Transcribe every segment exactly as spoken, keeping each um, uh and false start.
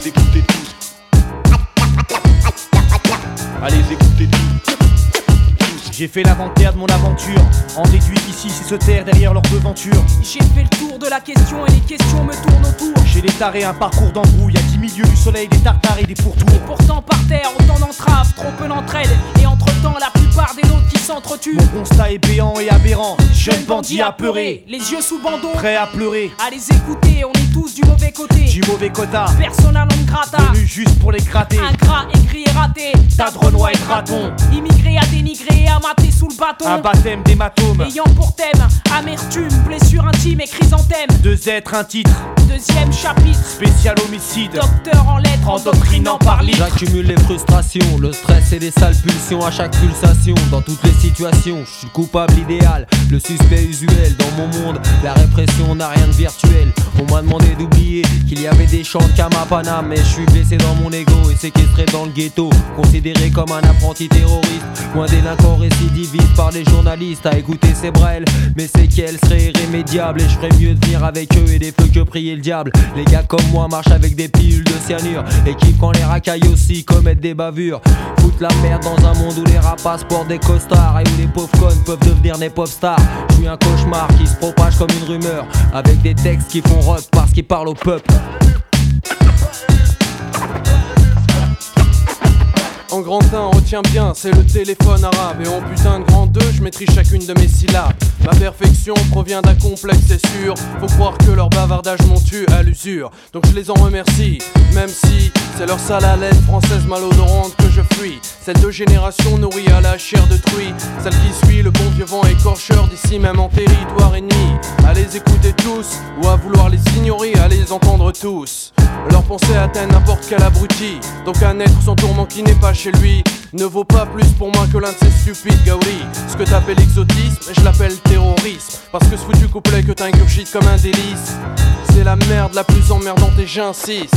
écoutez tous. Allez écoutez tous. J'ai fait l'inventaire de mon aventure, en déduit qu'ici c'est se taire derrière leur devanture. J'ai fait le tour de la question et les questions me tournent autour. Chez les tarés un parcours d'embrouille, à dix milieux du soleil, des tartares et des pourtours. Et pourtant par terre, autant d'entraves, trop peu d'entraide. Et entre-temps, la plupart des nôtres qui s'entretuent. Mon constat est béant et aberrant, jeune bandit apeuré, les yeux sous bandeau, prêt à pleurer. À les écouter, on est tous du mauvais côté. Du mauvais quota, persona non grata, venu juste pour les gratter. Ingrat, écrit et raté, tas de renois et de ratons. Immigré à dénigrer, à mater sous le bâton. Un baptême d'hématome, ayant pour thème amertume, blessure intime et chrysanthème. Deux êtres, un titre, deuxième chapitre, spécial homicide. Docteur en lettres, endoctrinant par litre. J'accumule les frustrations, le stress et les sales pulsions à chaque pulsation. Dans toutes les situations, je suis le coupable idéal, le suspect usuel. Dans mon monde, la répression n'a rien de virtuel. On m'a demandé d'oublier qu'il y avait des chants de Kamapanam, mais je suis blessé dans mon ego et séquestré dans le ghetto, considéré comme un apprenti terroriste ou un délinquant récidiviste par les journalistes. À écouter ces brels, mais c'est qu'elles seraient irrémédiables, et je ferais mieux de venir avec eux et des feux que prier le diable. Les gars comme moi marchent avec des pilules de cyanure et kiffent quand les racailles aussi commettent des bavures. Foutent la merde dans un monde où les rapaces portent des costards et où les pauvres connes peuvent devenir des pop stars. Je suis un cauchemar qui se propage comme une rumeur, avec des textes qui font rock parce qu'ils parlent au peuple. En grand un, retiens bien, c'est le téléphone arabe. Et en putain de grand deux, je maîtrise chacune de mes syllabes. Ma perfection provient d'un complexe, c'est sûr. Faut croire que leur bavardage m'ont tué à l'usure. Donc je les en remercie, même si c'est leur sale haleine française malodorante que je fuis. Celle de génération nourrie à la chair de truie, celle qui suit le bon vieux vent écorcheur d'ici même en territoire ennemi. À les écouter tous, ou à vouloir les ignorer, à les entendre tous. Leur pensée atteint n'importe quel abruti. Donc un être sans tourment qui n'est pas chez lui ne vaut pas plus pour moi que l'un de ces stupides gaouris. Ce que t'appelles exotisme, je l'appelle terrorisme. Parce que ce foutu couplet que t'ingurgites comme un délice, c'est la merde la plus emmerdante et j'insiste.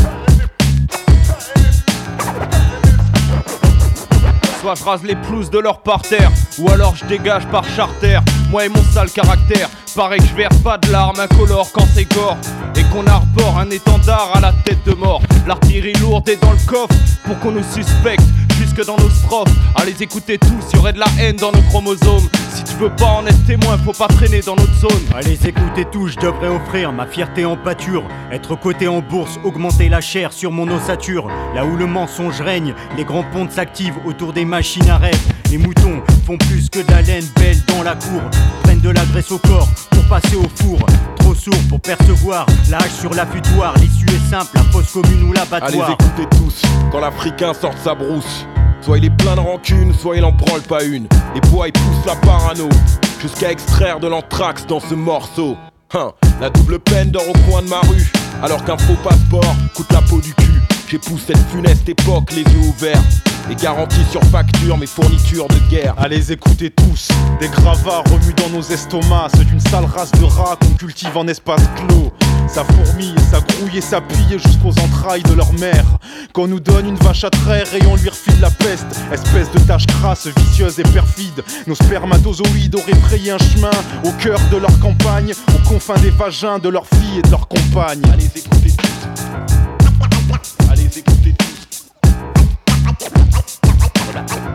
Soit je rase les pelouses de leur parterre, ou alors je dégage par charter. Moi et mon sale caractère, paraît que je verse pas de larmes incolores quand c'est gore, et qu'on arbore un étendard à la tête de mort. L'artillerie lourde est dans le coffre pour qu'on nous suspecte jusque dans nos strophes. À les écouter tous, y'aurait de la haine dans nos chromosomes. Si tu veux pas en être témoin, faut pas traîner dans notre zone. À les écouter tous, je devrais offrir ma fierté en pâture. Être coté en bourse, augmenter la chair sur mon ossature. Là où le mensonge règne, les grands pontes s'activent autour des machines à rêve. Les moutons font plus que de la laine belle dans la cour, prennent de la graisse au corps pour passer au four. Trop sourd pour percevoir la hache sur l'affûtoir. L'issue est simple, la fosse commune ou l'abattoir. Allez écoutez tous, quand l'Africain sort sa brousse, soit il est plein de rancune, soit il en branle pas une. Les bois ils poussent la parano, jusqu'à extraire de l'anthrax dans ce morceau. Hein, la double peine dort au coin de ma rue, alors qu'un faux passeport coûte la peau du cul. J'épouse cette funeste époque, les yeux ouverts, et garantis sur facture mes fournitures de guerre. Allez écoutez tous, des gravats remuent dans nos estomacs, ceux d'une sale race de rats qu'on cultive en espace clos. Ça fourmille, ça grouille et ça pille jusqu'aux entrailles de leur mère. Qu'on nous donne une vache à traire et on lui refile la peste. Espèce de tache crasse, vicieuse et perfide. Nos spermatozoïdes auraient frayé un chemin au cœur de leur campagne, aux confins des vagins de leurs filles et de leurs compagnes. Allez écoutez tous. Allez écoutez tous.